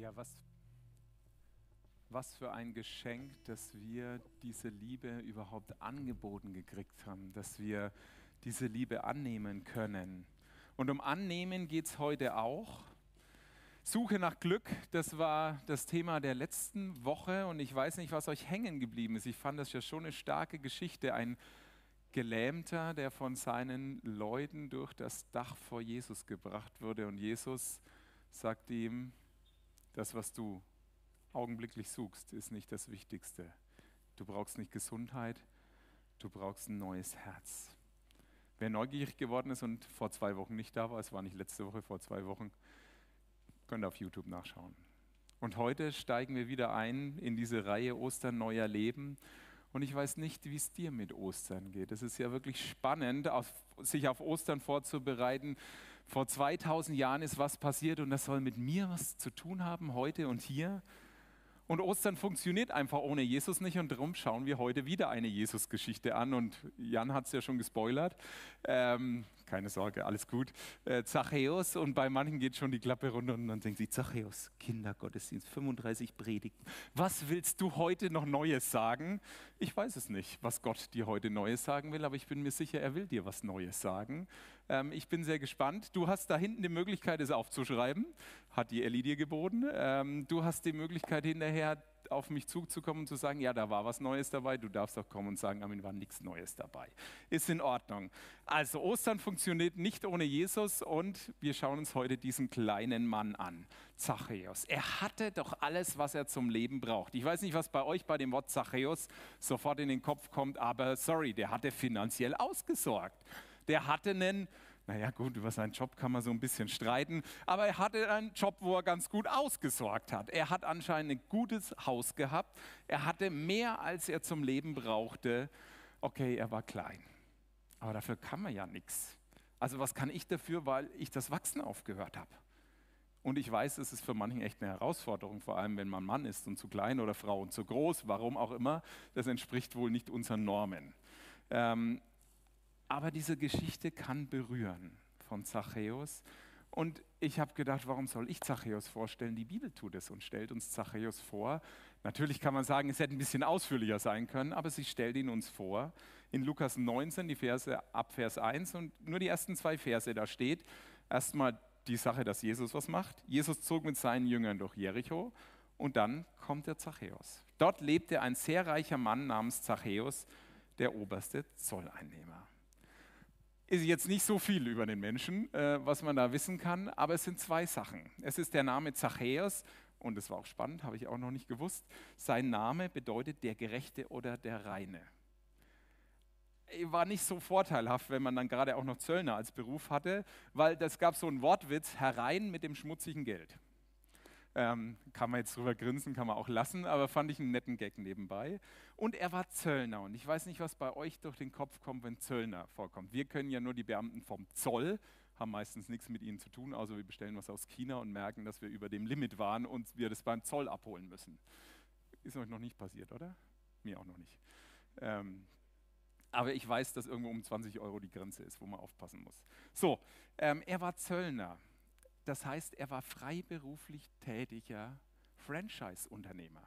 Ja, was für ein Geschenk, dass wir diese Liebe überhaupt angeboten gekriegt haben, dass wir diese Liebe annehmen können. Und um Annehmen geht es heute auch. Suche nach Glück, das war das Thema der letzten Woche und ich weiß nicht, was euch hängen geblieben ist. Ich fand das ja schon eine starke Geschichte. Ein Gelähmter, der von seinen Leuten durch das Dach vor Jesus gebracht wurde und Jesus sagt ihm, das, was du augenblicklich suchst, ist nicht das Wichtigste. Du brauchst nicht Gesundheit, du brauchst ein neues Herz. Wer neugierig geworden ist und vor 2 Wochen nicht da war, es war nicht letzte Woche, vor 2 Wochen, könnt ihr auf YouTube nachschauen. Und heute steigen wir wieder ein in diese Reihe Ostern, neuer Leben. Und ich weiß nicht, wie es dir mit Ostern geht. Es ist ja wirklich spannend, sich auf Ostern vorzubereiten. Vor 2000 Jahren ist was passiert und das soll mit mir was zu tun haben, heute und hier. Und Ostern funktioniert einfach ohne Jesus nicht und darum schauen wir heute wieder eine Jesus-Geschichte an. Und Jan hat es ja schon gespoilert. Keine Sorge, alles gut. Zachäus, und bei manchen geht schon die Klappe runter und dann denkt sie, Zachäus, Kindergottesdienst, 35 Predigten. Was willst du heute noch Neues sagen? Ich weiß es nicht, was Gott dir heute Neues sagen will, aber ich bin mir sicher, er will dir was Neues sagen. Ich bin sehr gespannt. Du hast da hinten die Möglichkeit, es aufzuschreiben. Hat die Elli dir geboten. Du hast die Möglichkeit, hinterher auf mich zuzukommen und zu sagen, ja, da war was Neues dabei. Du darfst auch kommen und sagen, Amen, war nichts Neues dabei. Ist in Ordnung. Also Ostern funktioniert nicht ohne Jesus und wir schauen uns heute diesen kleinen Mann an, Zachäus. Er hatte doch alles, was er zum Leben braucht. Ich weiß nicht, was bei euch bei dem Wort Zachäus sofort in den Kopf kommt, aber sorry, der hatte finanziell ausgesorgt. Der hatte einen, naja gut, über seinen Job kann man so ein bisschen streiten, aber er hatte einen Job, wo er ganz gut ausgesorgt hat. Er hat anscheinend ein gutes Haus gehabt. Er hatte mehr, als er zum Leben brauchte. Okay, er war klein, aber dafür kann man ja nichts. Also was kann ich dafür, weil ich das Wachsen aufgehört habe? Und ich weiß, es ist für manchen echt eine Herausforderung, vor allem wenn man Mann ist und zu klein oder Frau und zu groß, warum auch immer. Das entspricht wohl nicht unseren Normen. Aber diese Geschichte kann berühren von Zachäus. Und ich habe gedacht, warum soll ich Zachäus vorstellen? Die Bibel tut es und stellt uns Zachäus vor. Natürlich kann man sagen, es hätte ein bisschen ausführlicher sein können, aber sie stellt ihn uns vor. In Lukas 19, die Verse ab Vers 1 und nur die ersten 2 Verse, da steht erstmal die Sache, dass Jesus was macht. Jesus zog mit seinen Jüngern durch Jericho und dann kommt der Zachäus. Dort lebte ein sehr reicher Mann namens Zachäus, der oberste Zolleinnehmer. Ist jetzt nicht so viel über den Menschen, was man da wissen kann, aber es sind 2 Sachen. Es ist der Name Zachäus, und das war auch spannend, habe ich auch noch nicht gewusst. Sein Name bedeutet der Gerechte oder der Reine. War nicht so vorteilhaft, wenn man dann gerade auch noch Zöllner als Beruf hatte, weil das gab so einen Wortwitz, herein mit dem schmutzigen Geld. Kann man jetzt drüber grinsen, kann man auch lassen, aber fand ich einen netten Gag nebenbei. Und er war Zöllner und ich weiß nicht, was bei euch durch den Kopf kommt, wenn Zöllner vorkommt. Wir können ja nur die Beamten vom Zoll, haben meistens nichts mit ihnen zu tun, außer wir bestellen was aus China und merken, dass wir über dem Limit waren und wir das beim Zoll abholen müssen. Ist euch noch nicht passiert, oder? Mir auch noch nicht. Aber ich weiß, dass irgendwo um 20 € die Grenze ist, wo man aufpassen muss. So, er war Zöllner. Das heißt, er war freiberuflich tätiger Franchise-Unternehmer.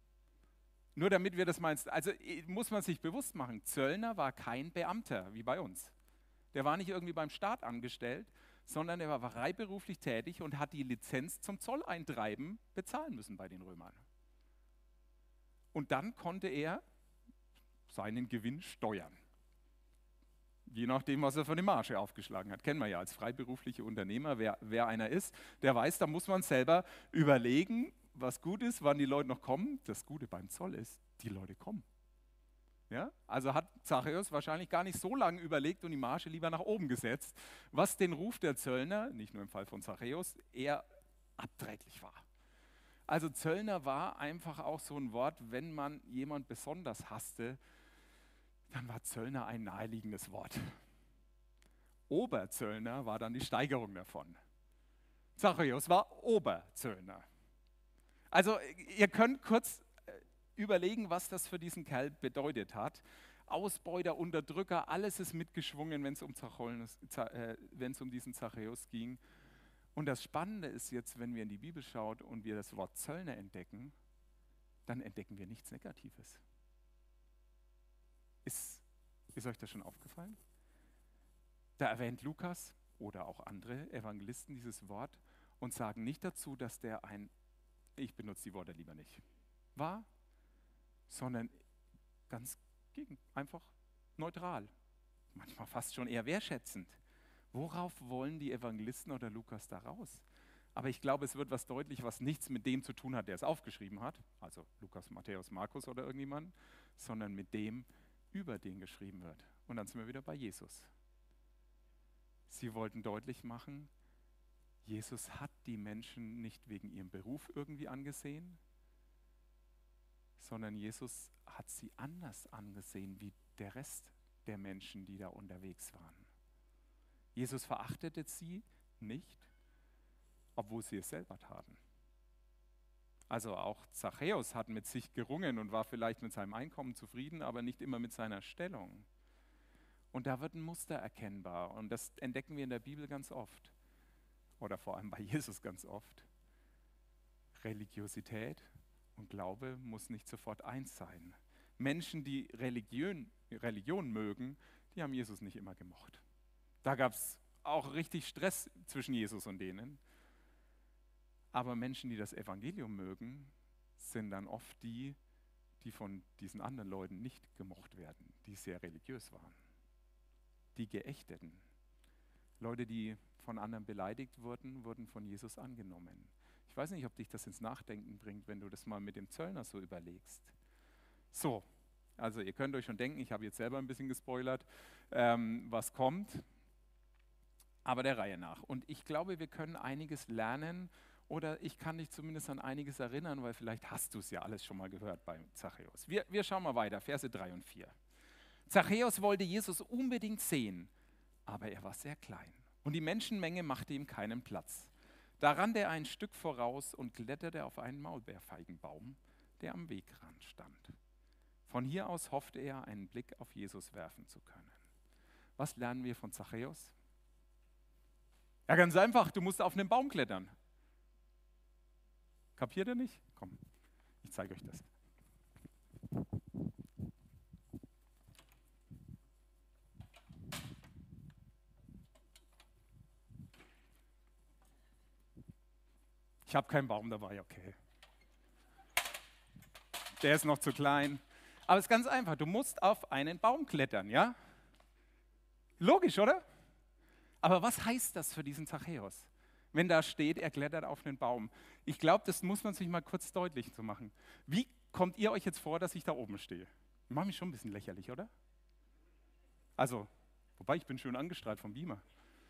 Nur damit wir das meinen, also muss man sich bewusst machen, Zöllner war kein Beamter wie bei uns. Der war nicht irgendwie beim Staat angestellt, sondern er war freiberuflich tätig und hat die Lizenz zum Zolleintreiben bezahlen müssen bei den Römern. Und dann konnte er seinen Gewinn steuern. Je nachdem, was er für eine Marge aufgeschlagen hat. Kennen wir ja als freiberufliche Unternehmer, wer einer ist, der weiß, da muss man selber überlegen, was gut ist, wann die Leute noch kommen. Das Gute beim Zoll ist, die Leute kommen. Ja? Also hat Zachäus wahrscheinlich gar nicht so lange überlegt und die Marge lieber nach oben gesetzt, was den Ruf der Zöllner, nicht nur im Fall von Zachäus, eher abträglich war. Also Zöllner war einfach auch so ein Wort, wenn man jemand besonders hasste, dann war Zöllner ein naheliegendes Wort. Oberzöllner war dann die Steigerung davon. Zachäus war Oberzöllner. Also ihr könnt kurz überlegen, was das für diesen Kerl bedeutet hat. Ausbeuter, Unterdrücker, alles ist mitgeschwungen, wenn es um diesen Zachäus ging. Und das Spannende ist jetzt, wenn wir in die Bibel schauen und wir das Wort Zöllner entdecken, dann entdecken wir nichts Negatives. Ist euch das schon aufgefallen? Da erwähnt Lukas oder auch andere Evangelisten dieses Wort und sagen nicht dazu, dass der ich benutze die Worte lieber nicht, war, sondern ganz einfach neutral, manchmal fast schon eher wertschätzend. Worauf wollen die Evangelisten oder Lukas da raus? Aber ich glaube, es wird was deutlich, was nichts mit dem zu tun hat, der es aufgeschrieben hat, also Lukas, Matthäus, Markus oder irgendjemand, sondern mit dem, über den geschrieben wird. Und dann sind wir wieder bei Jesus. Sie wollten deutlich machen, Jesus hat die Menschen nicht wegen ihrem Beruf irgendwie angesehen, sondern Jesus hat sie anders angesehen wie der Rest der Menschen, die da unterwegs waren. Jesus verachtete sie nicht, obwohl sie es selber taten. Also auch Zachäus hat mit sich gerungen und war vielleicht mit seinem Einkommen zufrieden, aber nicht immer mit seiner Stellung. Und da wird ein Muster erkennbar und das entdecken wir in der Bibel ganz oft oder vor allem bei Jesus ganz oft. Religiosität und Glaube muss nicht sofort eins sein. Menschen, die Religion mögen, die haben Jesus nicht immer gemocht. Da gab es auch richtig Stress zwischen Jesus und denen. Aber Menschen, die das Evangelium mögen, sind dann oft die, die von diesen anderen Leuten nicht gemocht werden, die sehr religiös waren. Die Geächteten. Leute, die von anderen beleidigt wurden, wurden von Jesus angenommen. Ich weiß nicht, ob dich das ins Nachdenken bringt, wenn du das mal mit dem Zöllner so überlegst. So, also ihr könnt euch schon denken, ich habe jetzt selber ein bisschen gespoilert, was kommt, aber der Reihe nach. Und ich glaube, wir können einiges lernen oder ich kann dich zumindest an einiges erinnern, weil vielleicht hast du es ja alles schon mal gehört bei Zachäus. Wir schauen mal weiter, Verse 3 und 4. Zachäus wollte Jesus unbedingt sehen, aber er war sehr klein und die Menschenmenge machte ihm keinen Platz. Da rannte er ein Stück voraus und kletterte auf einen Maulbeerfeigenbaum, der am Wegrand stand. Von hier aus hoffte er, einen Blick auf Jesus werfen zu können. Was lernen wir von Zachäus? Ja, ganz einfach, du musst auf einen Baum klettern. Kapiert ihr nicht? Komm, ich zeige euch das. Ich habe keinen Baum dabei, okay. Der ist noch zu klein. Aber es ist ganz einfach, du musst auf einen Baum klettern, ja? Logisch, oder? Aber was heißt das für diesen Zachäus, wenn da steht, er klettert auf einen Baum? Ich glaube, das muss man sich mal kurz deutlich zu machen. Wie kommt ihr euch jetzt vor, dass ich da oben stehe? Ich mache mich schon ein bisschen lächerlich, oder? Also, wobei ich bin schön angestrahlt vom Beamer.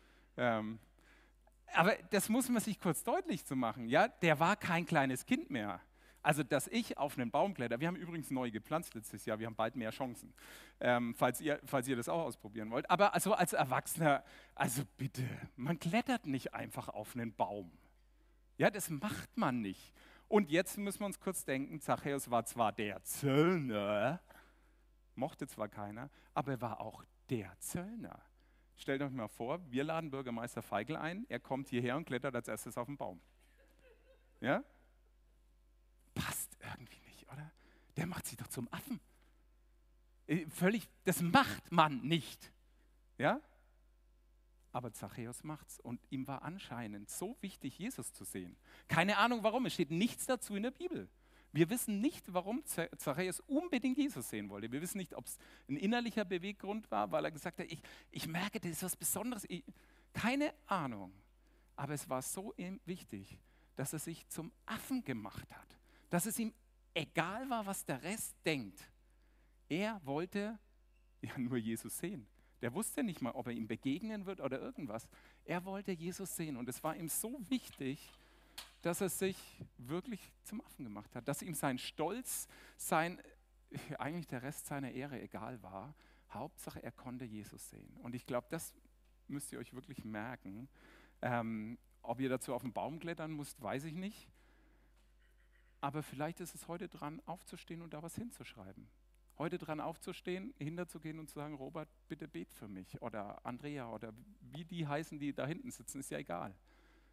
Aber das muss man sich kurz deutlich zu machen. Ja? Der war kein kleines Kind mehr. Also, dass ich auf einen Baum kletter, wir haben übrigens neu gepflanzt letztes Jahr, wir haben bald mehr Chancen, falls ihr das auch ausprobieren wollt. Aber also als Erwachsener, also bitte, man klettert nicht einfach auf einen Baum. Ja, das macht man nicht. Und jetzt müssen wir uns kurz denken, Zachäus war zwar der Zöllner, mochte zwar keiner, aber er war auch der Zöllner. Stellt euch mal vor, wir laden Bürgermeister Feigl ein, er kommt hierher und klettert als erstes auf den Baum. Ja? Passt irgendwie nicht, oder? Der macht sich doch zum Affen. Völlig, das macht man nicht. Ja? Aber Zachäus macht's und ihm war anscheinend so wichtig, Jesus zu sehen. Keine Ahnung warum, es steht nichts dazu in der Bibel. Wir wissen nicht, warum Zachäus unbedingt Jesus sehen wollte. Wir wissen nicht, ob es ein innerlicher Beweggrund war, weil er gesagt hat, ich merke, das ist was Besonderes. Keine Ahnung. Aber es war so wichtig, dass er sich zum Affen gemacht hat. Dass es ihm egal war, was der Rest denkt. Er wollte ja nur Jesus sehen. Der wusste nicht mal, ob er ihm begegnen wird oder irgendwas. Er wollte Jesus sehen und es war ihm so wichtig, dass er sich wirklich zum Affen gemacht hat, dass ihm sein Stolz, eigentlich der Rest seiner Ehre egal war. Hauptsache, er konnte Jesus sehen. Und ich glaube, das müsst ihr euch wirklich merken. Ob ihr dazu auf den Baum klettern müsst, weiß ich nicht. Aber vielleicht ist es heute dran, aufzustehen und da was hinzuschreiben. Heute dran aufzustehen, hinterzugehen und zu sagen, Robert, bitte bet für mich. Oder Andrea oder wie die heißen, die da hinten sitzen, ist ja egal.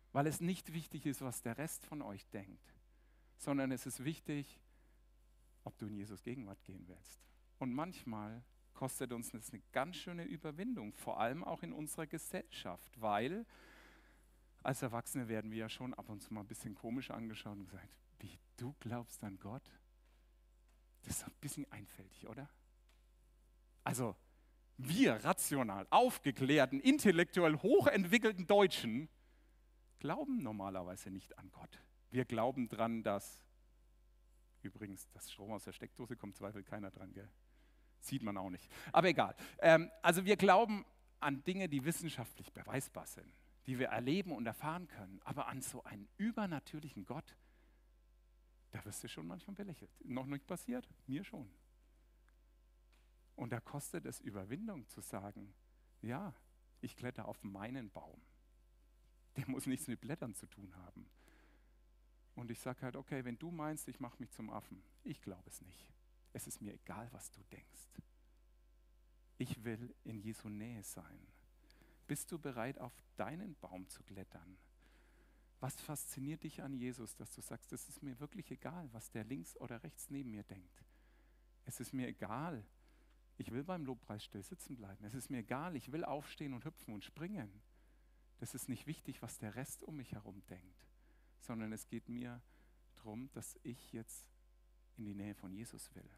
weil es nicht wichtig ist, was der Rest von euch denkt, sondern es ist wichtig, ob du in Jesus Gegenwart gehen willst. Und manchmal kostet uns das eine ganz schöne Überwindung, vor allem auch in unserer Gesellschaft, weil als Erwachsene werden wir ja schon ab und zu mal ein bisschen komisch angeschaut und gesagt, wie, du glaubst an Gott? Das ist ein bisschen einfältig, oder? Also wir rational, aufgeklärten, intellektuell hochentwickelten Deutschen glauben normalerweise nicht an Gott. Wir glauben dran, dass, übrigens, das Strom aus der Steckdose kommt, zweifelt keiner dran, gell? Sieht man auch nicht. Aber egal. Also wir glauben an Dinge, die wissenschaftlich beweisbar sind, die wir erleben und erfahren können. Aber an so einen übernatürlichen Gott, da wirst du schon manchmal belächelt. Noch nicht passiert? Mir schon. Und da kostet es Überwindung zu sagen, ja, ich kletter auf meinen Baum. Der muss nichts mit Blättern zu tun haben. Und ich sage halt, okay, wenn du meinst, ich mache mich zum Affen, ich glaube es nicht. Es ist mir egal, was du denkst. Ich will in Jesu Nähe sein. Bist du bereit, auf deinen Baum zu klettern? Was fasziniert dich an Jesus, dass du sagst, es ist mir wirklich egal, was der links oder rechts neben mir denkt. Es ist mir egal, ich will beim Lobpreis still sitzen bleiben. Es ist mir egal, ich will aufstehen und hüpfen und springen. Das ist nicht wichtig, was der Rest um mich herum denkt, sondern es geht mir darum, dass ich jetzt in die Nähe von Jesus will.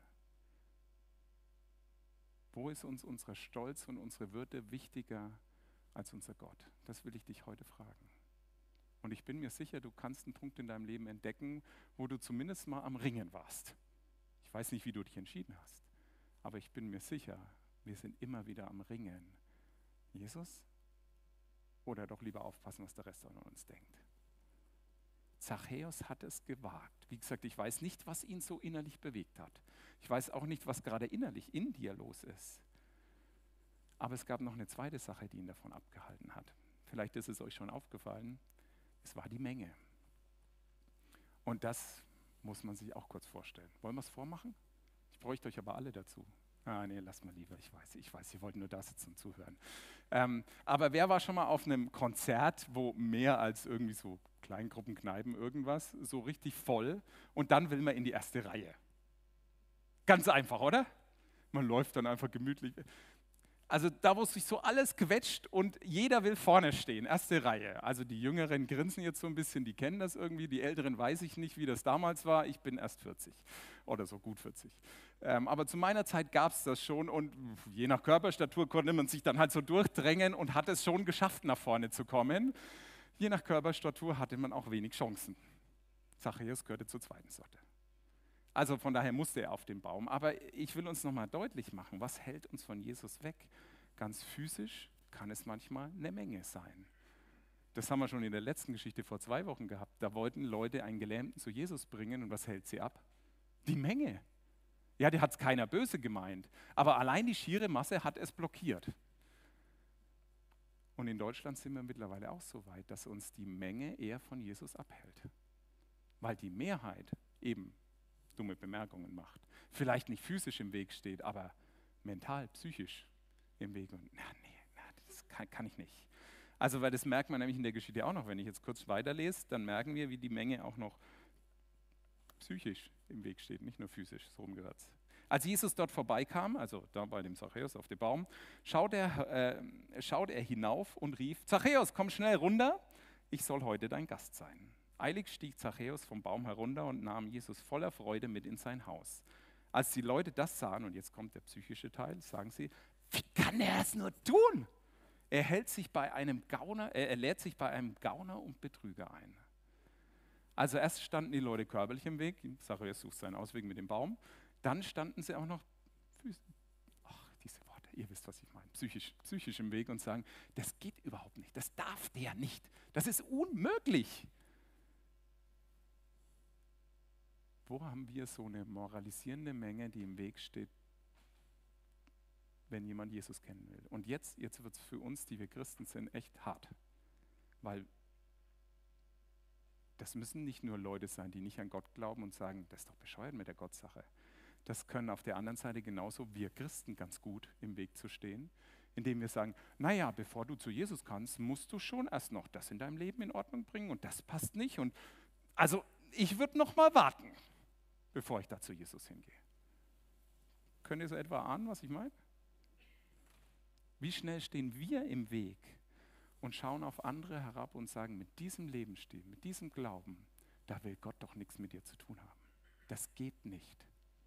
Wo ist uns unser Stolz und unsere Würde wichtiger als unser Gott? Das will ich dich heute fragen. Und ich bin mir sicher, du kannst einen Punkt in deinem Leben entdecken, wo du zumindest mal am Ringen warst. Ich weiß nicht, wie du dich entschieden hast, aber ich bin mir sicher, wir sind immer wieder am Ringen. Jesus? Oder doch lieber aufpassen, was der Rest von uns denkt. Zachäus hat es gewagt. Wie gesagt, ich weiß nicht, was ihn so innerlich bewegt hat. Ich weiß auch nicht, was gerade innerlich in dir los ist. Aber es gab noch eine zweite Sache, die ihn davon abgehalten hat. Vielleicht ist es euch schon aufgefallen. Es war die Menge. Und das muss man sich auch kurz vorstellen. Wollen wir es vormachen? Ich bräuchte euch aber alle dazu. Nee, lass mal lieber. Ich weiß, ihr wollt nur da sitzen und zuhören. Aber wer war schon mal auf einem Konzert, wo mehr als irgendwie so Kleingruppen, Kneipen, irgendwas, so richtig voll und dann will man in die erste Reihe? Ganz einfach, oder? Man läuft dann einfach gemütlich. Also da, wo sich so alles quetscht und jeder will vorne stehen, erste Reihe. Also die Jüngeren grinsen jetzt so ein bisschen, die kennen das irgendwie, die Älteren weiß ich nicht, wie das damals war. Ich bin erst 40 oder so gut 40. Aber zu meiner Zeit gab es das schon und je nach Körperstatur konnte man sich dann halt so durchdrängen und hat es schon geschafft, nach vorne zu kommen. Je nach Körperstatur hatte man auch wenig Chancen. Zachäus gehörte zur zweiten Sorte. Also von daher musste er auf den Baum. Aber ich will uns nochmal deutlich machen, was hält uns von Jesus weg? Ganz physisch kann es manchmal eine Menge sein. Das haben wir schon in der letzten Geschichte vor 2 Wochen gehabt. Da wollten Leute einen Gelähmten zu Jesus bringen und was hält sie ab? Die Menge. Ja, die hat es keiner böse gemeint, aber allein die schiere Masse hat es blockiert. Und in Deutschland sind wir mittlerweile auch so weit, dass uns die Menge eher von Jesus abhält. Weil die Mehrheit eben dumme Bemerkungen macht. Vielleicht nicht physisch im Weg steht, aber mental, psychisch im Weg. Und das kann ich nicht. Also, weil das merkt man nämlich in der Geschichte auch noch. Wenn ich jetzt kurz weiterlese, dann merken wir, wie die Menge auch noch psychisch im Weg steht, nicht nur physisch, so rum gehört. Als Jesus dort vorbeikam, also da bei dem Zachäus auf dem Baum, schaut er hinauf und rief, Zachäus, komm schnell runter, ich soll heute dein Gast sein. Eilig stieg Zachäus vom Baum herunter und nahm Jesus voller Freude mit in sein Haus. Als die Leute das sahen, und jetzt kommt der psychische Teil, sagen sie, wie kann er es nur tun? Er lädt sich bei einem Gauner und Betrüger ein. Also erst standen die Leute körperlich im Weg, Zachäus sucht seinen Ausweg mit dem Baum, dann standen sie auch noch diese Worte, ihr wisst, was ich meine, psychisch im Weg und sagen, das geht überhaupt nicht, das darf der nicht, das ist unmöglich. Wo haben wir so eine moralisierende Menge, die im Weg steht, wenn jemand Jesus kennen will? Und jetzt wird es für uns, die wir Christen sind, echt hart. Weil das müssen nicht nur Leute sein, die nicht an Gott glauben und sagen, das ist doch bescheuert mit der Gottsache. Das können auf der anderen Seite genauso wir Christen ganz gut im Weg zu stehen, indem wir sagen, naja, bevor du zu Jesus kannst, musst du schon erst noch das in deinem Leben in Ordnung bringen und das passt nicht. Und also ich würde noch mal warten, bevor ich da zu Jesus hingehe. Könnt ihr so etwa ahnen, was ich meine? Wie schnell stehen wir im Weg und schauen auf andere herab und sagen, mit diesem Lebensstil, mit diesem Glauben, da will Gott doch nichts mit dir zu tun haben. Das geht nicht.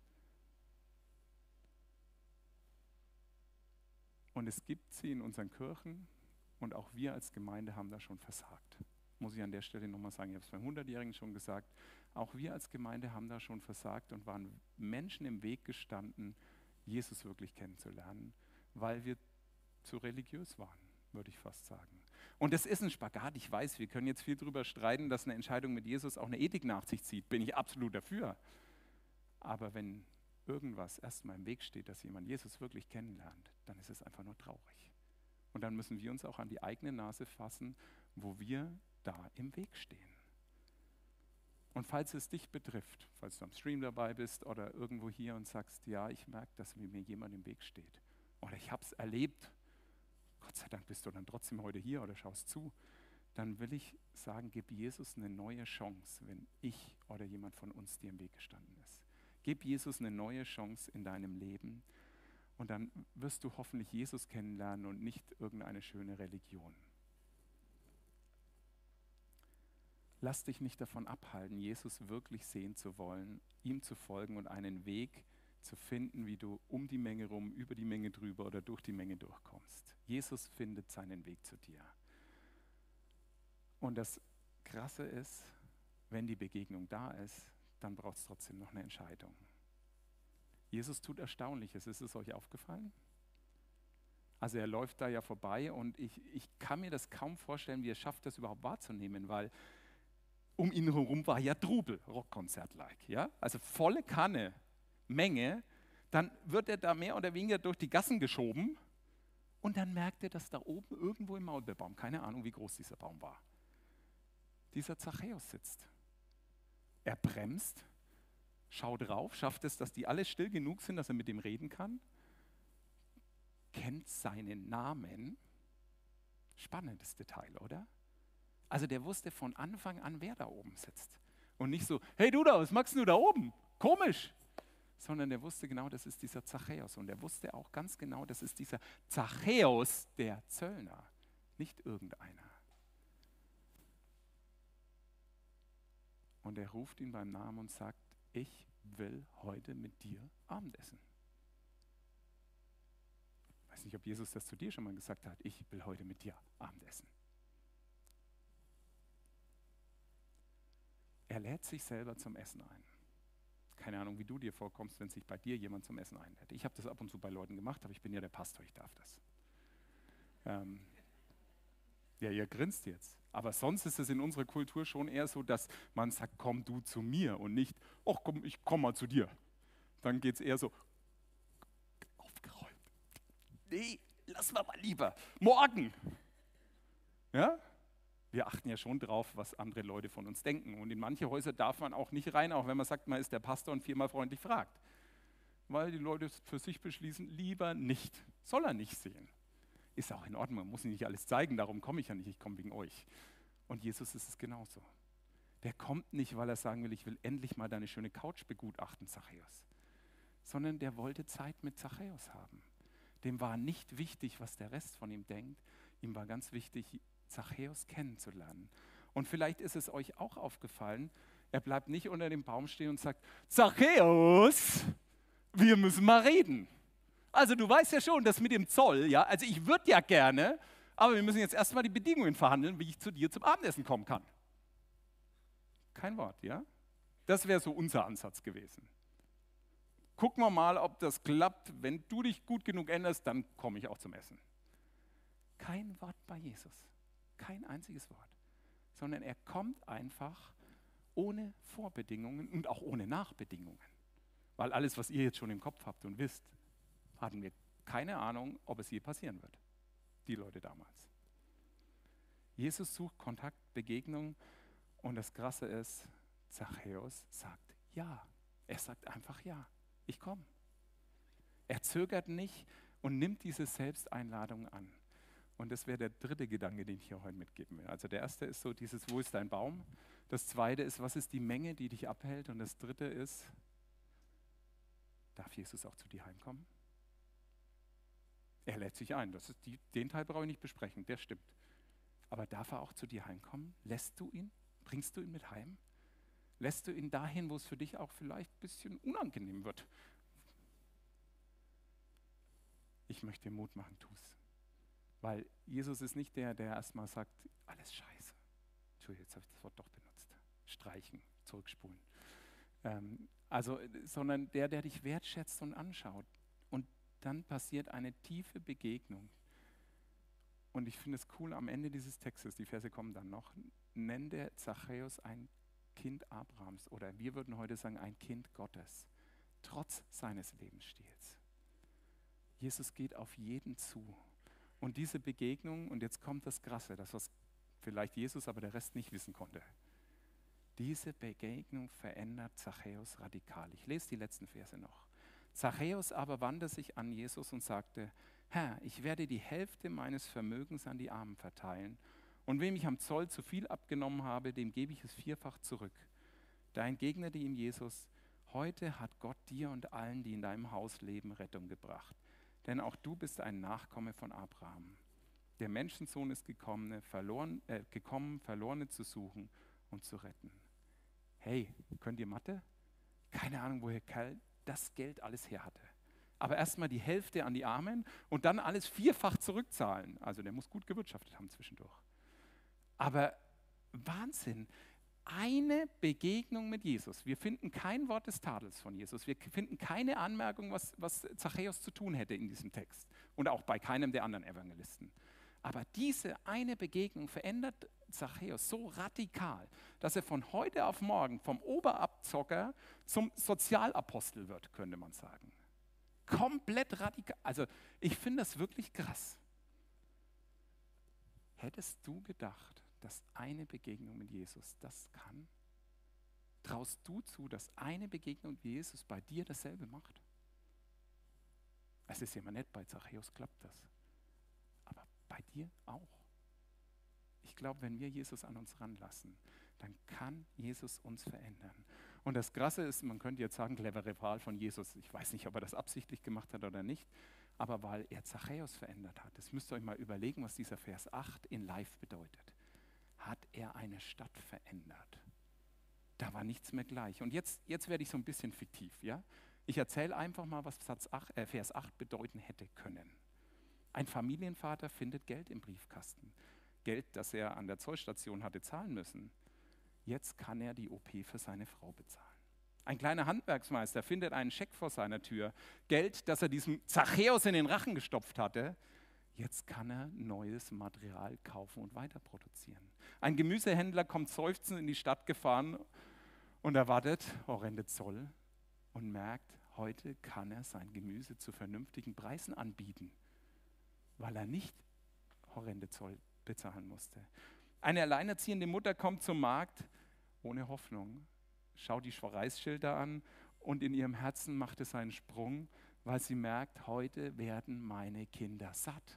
Und es gibt sie in unseren Kirchen und auch wir als Gemeinde haben da schon versagt. Muss ich an der Stelle nochmal sagen, ich habe es beim 100-Jährigen schon gesagt, auch wir als Gemeinde haben da schon versagt und waren Menschen im Weg gestanden, Jesus wirklich kennenzulernen, weil wir zu religiös waren, würde ich fast sagen. Und das ist ein Spagat, ich weiß, wir können jetzt viel darüber streiten, dass eine Entscheidung mit Jesus auch eine Ethik nach sich zieht, bin ich absolut dafür. Aber wenn irgendwas erstmal im Weg steht, dass jemand Jesus wirklich kennenlernt, dann ist es einfach nur traurig. Und dann müssen wir uns auch an die eigene Nase fassen, wo wir da im Weg stehen. Und falls es dich betrifft, falls du am Stream dabei bist oder irgendwo hier und sagst, ja, ich merke, dass mir jemand im Weg steht oder ich habe es erlebt, Gott sei Dank bist du dann trotzdem heute hier oder schaust zu, dann will ich sagen, gib Jesus eine neue Chance, wenn ich oder jemand von uns dir im Weg gestanden ist. Gib Jesus eine neue Chance in deinem Leben und dann wirst du hoffentlich Jesus kennenlernen und nicht irgendeine schöne Religion. Lass dich nicht davon abhalten, Jesus wirklich sehen zu wollen, ihm zu folgen und einen Weg zu finden, wie du um die Menge rum, über die Menge drüber oder durch die Menge durchkommst. Jesus findet seinen Weg zu dir. Und das Krasse ist, wenn die Begegnung da ist, dann braucht es trotzdem noch eine Entscheidung. Jesus tut Erstaunliches. Ist es euch aufgefallen? Also er läuft da ja vorbei und ich kann mir das kaum vorstellen, wie er schafft, das überhaupt wahrzunehmen, weil um ihn herum war ja Trubel, Rockkonzert-like. Ja? Also volle Kanne, Menge, dann wird er da mehr oder weniger durch die Gassen geschoben und dann merkt er, dass da oben irgendwo im Maulbeerbaum, keine Ahnung, wie groß dieser Baum war, dieser Zachäus sitzt. Er bremst, schaut drauf, schafft es, dass die alle still genug sind, dass er mit dem reden kann, kennt seinen Namen. Spannendes Detail, oder? Also der wusste von Anfang an, wer da oben sitzt. Und nicht so, hey du da, was machst du da oben? Komisch. Sondern der wusste genau, das ist dieser Zachäus. Und er wusste auch ganz genau, das ist dieser Zachäus, der Zöllner, nicht irgendeiner. Und er ruft ihn beim Namen und sagt, ich will heute mit dir Abendessen. Ich weiß nicht, ob Jesus das zu dir schon mal gesagt hat, ich will heute mit dir Abendessen. Er lädt sich selber zum Essen ein. Keine Ahnung, wie du dir vorkommst, wenn sich bei dir jemand zum Essen einlädt. Ich habe das ab und zu bei Leuten gemacht, aber ich bin ja der Pastor, ich darf das. Ja, ihr grinst jetzt. Aber sonst ist es in unserer Kultur schon eher so, dass man sagt, komm du zu mir und nicht, ach komm, ich komm mal zu dir. Dann geht es eher so, aufgeräumt. Nee, lass mal lieber. Morgen. Ja? Wir achten ja schon drauf, was andere Leute von uns denken. Und in manche Häuser darf man auch nicht rein, auch wenn man sagt, man ist der Pastor und viermal freundlich fragt. Weil die Leute für sich beschließen, lieber nicht. Soll er nicht sehen. Ist auch in Ordnung, man muss nicht alles zeigen, darum komme ich ja nicht, ich komme wegen euch. Und Jesus ist es genauso. Der kommt nicht, weil er sagen will, ich will endlich mal deine schöne Couch begutachten, Zachäus. Sondern der wollte Zeit mit Zachäus haben. Dem war nicht wichtig, was der Rest von ihm denkt. Ihm war ganz wichtig, Zachäus kennenzulernen. Und vielleicht ist es euch auch aufgefallen, er bleibt nicht unter dem Baum stehen und sagt, Zachäus, wir müssen mal reden. Also du weißt ja schon, das mit dem Zoll, ja, also ich würde ja gerne, aber wir müssen jetzt erstmal die Bedingungen verhandeln, wie ich zu dir zum Abendessen kommen kann. Kein Wort, ja? Das wäre so unser Ansatz gewesen. Gucken wir mal, ob das klappt. Wenn du dich gut genug änderst, dann komme ich auch zum Essen. Kein Wort bei Jesus. Kein einziges Wort. Sondern er kommt einfach ohne Vorbedingungen und auch ohne Nachbedingungen. Weil alles, was ihr jetzt schon im Kopf habt und wisst, hatten wir keine Ahnung, ob es je passieren wird. Die Leute damals. Jesus sucht Kontakt, Begegnung und das Krasse ist, Zachäus sagt ja. Er sagt einfach ja. Ich komme. Er zögert nicht und nimmt diese Selbsteinladung an. Und das wäre der dritte Gedanke, den ich hier heute mitgeben will. Also der erste ist so dieses, wo ist dein Baum? Das zweite ist, was ist die Menge, die dich abhält? Und das dritte ist, darf Jesus auch zu dir heimkommen? Er lädt sich ein. Den Teil brauche ich nicht besprechen, der stimmt. Aber darf er auch zu dir heimkommen? Lässt du ihn? Bringst du ihn mit heim? Lässt du ihn dahin, wo es für dich auch vielleicht ein bisschen unangenehm wird? Ich möchte dir Mut machen, tu's. Weil Jesus ist nicht der, der erstmal sagt, alles scheiße. Entschuldigung, jetzt habe ich das Wort doch benutzt. Streichen, zurückspulen. Sondern der dich wertschätzt und anschaut. Und dann passiert eine tiefe Begegnung. Und ich finde es cool, am Ende dieses Textes, die Verse kommen dann noch, nennt der Zachäus ein Kind Abrahams oder wir würden heute sagen, ein Kind Gottes, trotz seines Lebensstils. Jesus geht auf jeden zu. Und diese Begegnung, und jetzt kommt das Krasse, das was vielleicht Jesus, aber der Rest nicht wissen konnte. Diese Begegnung verändert Zachäus radikal. Ich lese die letzten Verse noch. Zachäus aber wandte sich an Jesus und sagte, Herr, ich werde die Hälfte meines Vermögens an die Armen verteilen und wem ich am Zoll zu viel abgenommen habe, dem gebe ich es vierfach zurück. Da entgegnete ihm Jesus, heute hat Gott dir und allen, die in deinem Haus leben, Rettung gebracht. Denn auch du bist ein Nachkomme von Abraham. Der Menschensohn ist gekommen, Verlorene zu suchen und zu retten. Hey, könnt ihr Mathe? Keine Ahnung, woher Kerl das Geld alles her hatte. Aber erstmal die Hälfte an die Armen und dann alles vierfach zurückzahlen. Also der muss gut gewirtschaftet haben zwischendurch. Aber Wahnsinn, eine Begegnung mit Jesus. Wir finden kein Wort des Tadels von Jesus. Wir finden keine Anmerkung, was Zachäus zu tun hätte in diesem Text. Und auch bei keinem der anderen Evangelisten. Aber diese eine Begegnung verändert Zachäus so radikal, dass er von heute auf morgen vom Oberabzocker zum Sozialapostel wird, könnte man sagen. Komplett radikal. Also ich finde das wirklich krass. Hättest du gedacht, dass eine Begegnung mit Jesus das kann? Traust du zu, dass eine Begegnung mit Jesus bei dir dasselbe macht? Es ist ja immer nett, bei Zachäus klappt das. Aber bei dir auch. Ich glaube, wenn wir Jesus an uns ranlassen, dann kann Jesus uns verändern. Und das Krasse ist, man könnte jetzt sagen, clevere Wahl von Jesus. Ich weiß nicht, ob er das absichtlich gemacht hat oder nicht, aber weil er Zachäus verändert hat. Das müsst ihr euch mal überlegen, was dieser Vers 8 in Live bedeutet. Hat er eine Stadt verändert? Da war nichts mehr gleich. Und jetzt werde ich so ein bisschen fiktiv. Ja? Ich erzähle einfach mal, was Vers 8 bedeuten hätte können. Ein Familienvater findet Geld im Briefkasten. Geld, das er an der Zollstation hatte zahlen müssen. Jetzt kann er die OP für seine Frau bezahlen. Ein kleiner Handwerksmeister findet einen Scheck vor seiner Tür. Geld, das er diesem Zachäus in den Rachen gestopft hatte. Jetzt kann er neues Material kaufen und weiter produzieren. Ein Gemüsehändler kommt seufzend in die Stadt gefahren und erwartet horrende Zoll und merkt, heute kann er sein Gemüse zu vernünftigen Preisen anbieten, weil er nicht horrende Zoll bezahlen musste. Eine alleinerziehende Mutter kommt zum Markt ohne Hoffnung, schaut die Reisschilder an und in ihrem Herzen macht es einen Sprung, weil sie merkt, heute werden meine Kinder satt.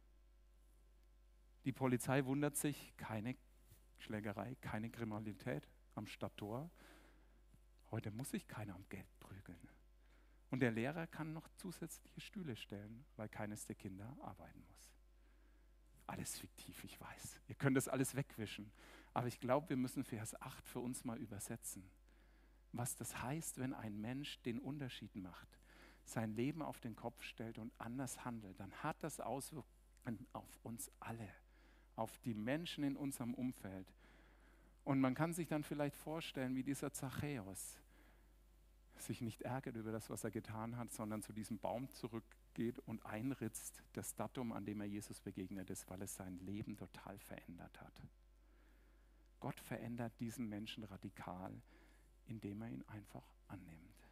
Die Polizei wundert sich, keine Schlägerei, keine Kriminalität am Stadttor. Heute muss sich keiner um Geld prügeln. Und der Lehrer kann noch zusätzliche Stühle stellen, weil keines der Kinder arbeiten muss. Alles fiktiv, ich weiß. Ihr könnt das alles wegwischen. Aber ich glaube, wir müssen Vers 8 für uns mal übersetzen. Was das heißt, wenn ein Mensch den Unterschied macht, sein Leben auf den Kopf stellt und anders handelt, dann hat das Auswirkungen auf uns alle, auf die Menschen in unserem Umfeld. Und man kann sich dann vielleicht vorstellen, wie dieser Zachäus sich nicht ärgert über das, was er getan hat, sondern zu diesem Baum zurückgeht und einritzt, das Datum, an dem er Jesus begegnet ist, weil es sein Leben total verändert hat. Gott verändert diesen Menschen radikal, indem er ihn einfach annimmt.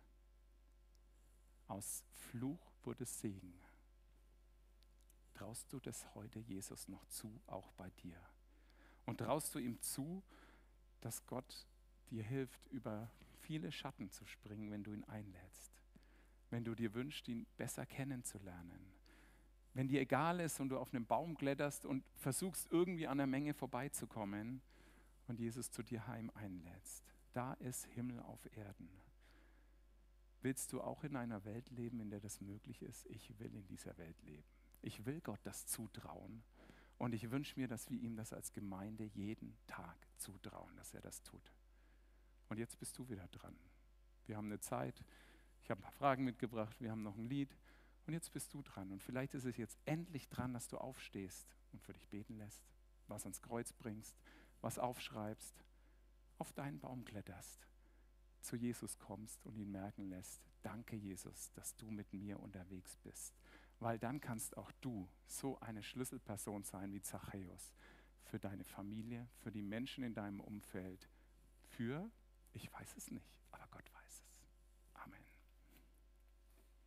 Aus Fluch wurde Segen. Traust du das heute Jesus noch zu, auch bei dir? Und traust du ihm zu, dass Gott dir hilft, über viele Schatten zu springen, wenn du ihn einlädst? Wenn du dir wünschst, ihn besser kennenzulernen? Wenn dir egal ist und du auf einen Baum kletterst und versuchst irgendwie an der Menge vorbeizukommen und Jesus zu dir heim einlädst. Da ist Himmel auf Erden. Willst du auch in einer Welt leben, in der das möglich ist? Ich will in dieser Welt leben. Ich will Gott das zutrauen. Und ich wünsche mir, dass wir ihm das als Gemeinde jeden Tag zutrauen, dass er das tut. Und jetzt bist du wieder dran. Wir haben eine Zeit, ich habe ein paar Fragen mitgebracht, wir haben noch ein Lied. Und jetzt bist du dran. Und vielleicht ist es jetzt endlich dran, dass du aufstehst und für dich beten lässt, was ans Kreuz bringst, was aufschreibst, auf deinen Baum kletterst, zu Jesus kommst und ihn merken lässt, danke Jesus, dass du mit mir unterwegs bist. Weil dann kannst auch du so eine Schlüsselperson sein wie Zachäus für deine Familie, für die Menschen in deinem Umfeld, für, ich weiß es nicht, aber Gott weiß.